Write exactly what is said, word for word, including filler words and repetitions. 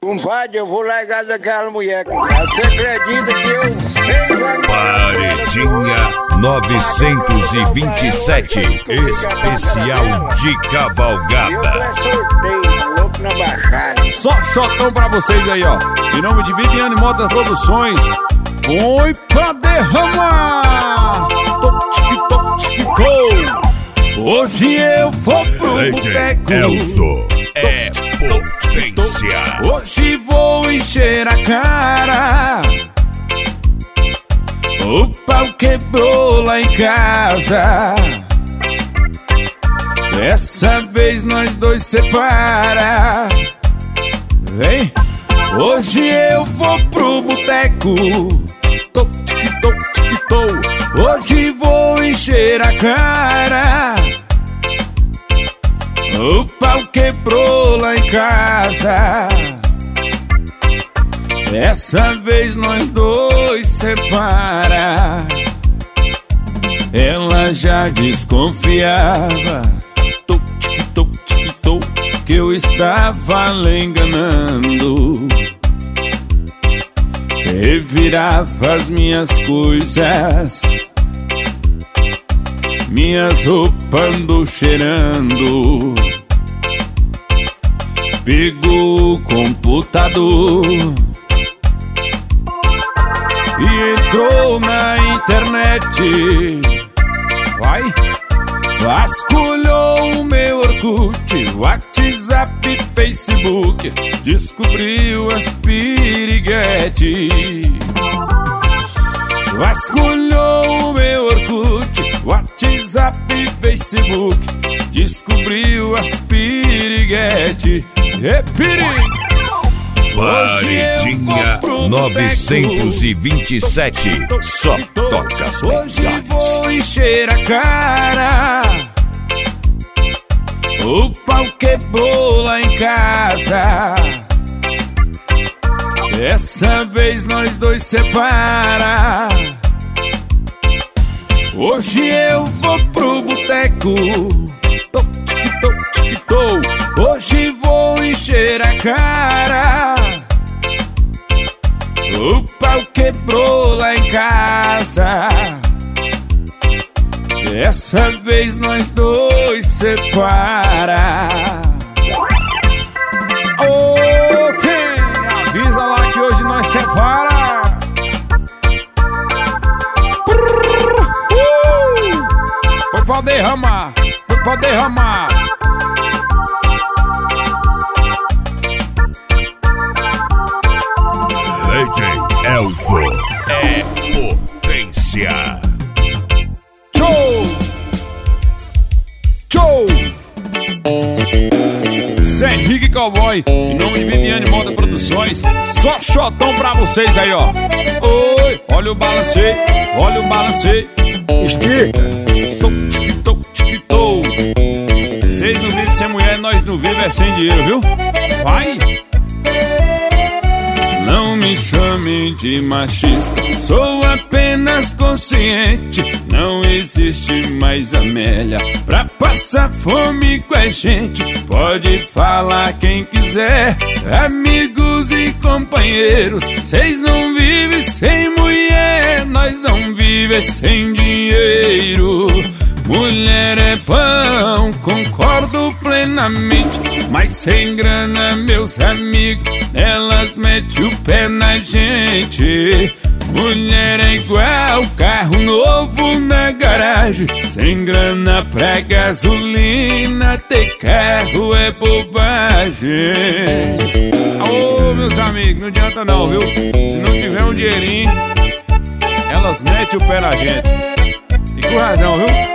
Compadre, eu vou largar daquela mulher, compadre. Você acredita que eu sei... Paredinha novecentos e vinte e sete, especial de cavalgada. Eu é sorteio, louco na baixada. Só shotão pra vocês aí, ó. Em nome de Viviane Modas Produções. Foi pra derramar. Toc, tic, toc, tic, toc. Hoje eu vou pro boteco. Elzo é potência. Hoje vou encher a cara. O pau quebrou lá em casa. Dessa vez nós dois separa. Vem. Hoje eu vou pro boteco. Toc, tic, toc, tic, toc. Hoje vou encher a cara. O pau quebrou lá em casa. Dessa vez nós dois separa. Ela já desconfiava, tuk, tic, tuk, tic, tuk, que eu estava lhe enganando. Revirava as minhas coisas, minhas roupas andou cheirando. Pegou o computador e entrou na internet. Vai, vasculhou o meu Orkut, WhatsApp, Facebook, descobriu as piriguete. Vasculhou o meu Orkut, WhatsApp, Facebook, descobriu as piriguete. É perigo. Paredinha novecentos e vinte e sete, só toca as Hoje melhores. vou encher a cara. O pau quebrou lá em casa. Dessa vez nós dois separa. Hoje eu vou pro boteco. Toc, tic, toc, tic, toc. Hoje vou encher a cara. O pau quebrou lá em casa. Dessa vez nós dois separa. Oh, tem, avisa lá que hoje nós separa. Uh, foi pra derramar, foi pra derramar. D J Elzo é potência. Show! Show! Zé Henrique Cowboy, em nome de Viviane Moda Produções. Só shotão pra vocês aí, ó. Oi, olha o balancei, olha o balancei. Estica. Toc, tic, toc, tic, toc. Vocês não vivem sem mulher, nós não vivemos é sem dinheiro, viu? Vai! Não me chame de machista, sou apenas consciente. Não existe mais Amélia pra passar fome com a gente. Pode falar quem quiser, amigos e companheiros. Cês não vivem sem mulher, nós não vivemos sem dinheiro. Mulher é pão, concordo plenamente, mas sem grana, meus amigos, elas metem o pé na gente. Mulher é igual carro novo na garagem, sem grana pra gasolina, ter carro é bobagem. Ô, meus amigos, não adianta não, viu? Se não tiver um dinheirinho, elas metem o pé na gente. E com razão, viu?